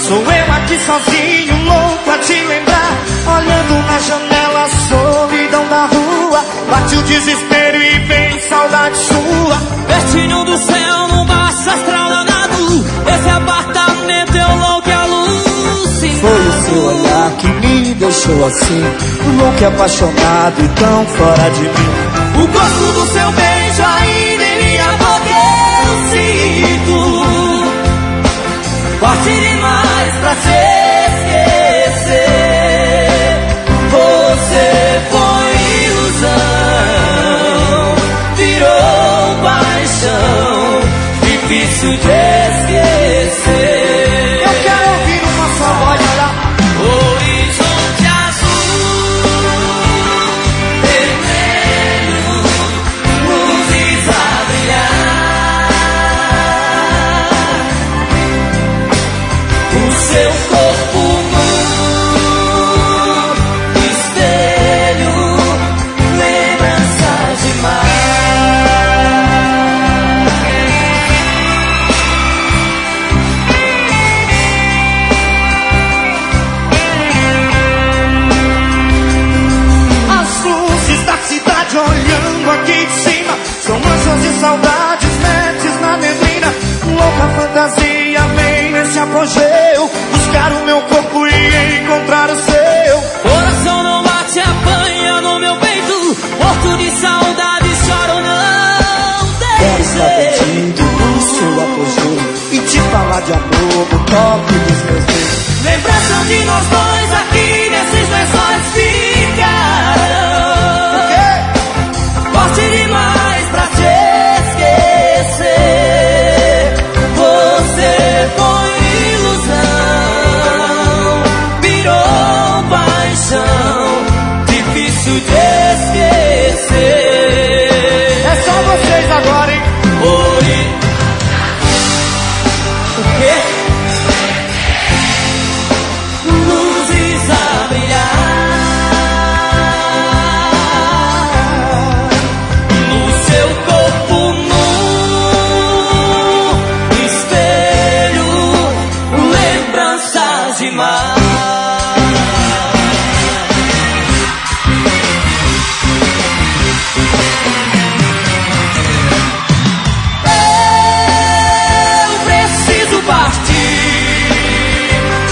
Sou eu aqui sozinho, louco a te lembrar. Olhando na janela, a solidão da rua. Bate o desespero e vem saudade sua. Destino do céu, não basta astral danado. Esse apartamento eu louco e alucinado. Foi o seu olhar que me deixou assim, louco e apaixonado e tão fora de mim. O gosto do seu beijo ainda em minha boca eu sinto. Forte demais pra se esquecer. Você foi ilusão, virou paixão, difícil de esquecer. Eu quero ouvir uma só voz lá. Horizonte azul, vermelho, luzes a brilhar. O seu corpo nu, espelho, lembranças de mar. As luzes da cidade olhando aqui de cima são manchas de saudades, metes na neblina. Louca fantasia vem nesse apogeu, buscar o meu corpo e encontrar o seu. Coração não bate, apanha no meu peito, morto de saudade, choro, não Quero estar deixei. contigo no seu apogeu e te falar de amor no toque dos meus dedos. Lembrança de nós dois aqui nesses lençóis ficaram. Forte demais pra te esquecer. Você foi ilusão, virou paixão, difícil de esquecer. É só vocês agora, hein? O quê? Luzes a brilhar no seu corpo nu, espelho, lembranças de mar. Eu preciso partir,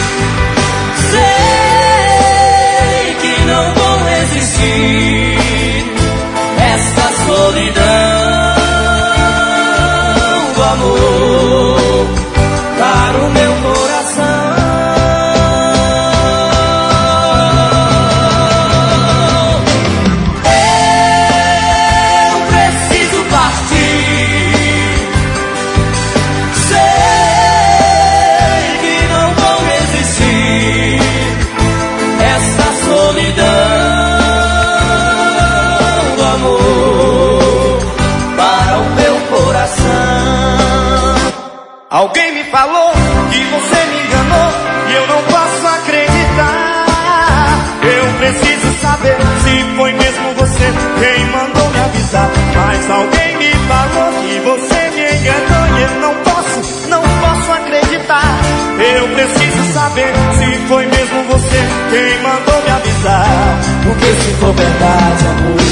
sei que não vou resistir essa solidão do amor para o meu coração. Eu preciso partir, sei que não vou resistir essa solidão do amor para o meu coração. Alguém me falou que você me enganou e eu não posso acreditar. Eu preciso saber se foi mesmo você quem mandou me avisar. Mas alguém me falou que você me enganou e eu não posso acreditar. Eu preciso saber se foi mesmo você quem mandou me avisar. Porque se for verdade, amor,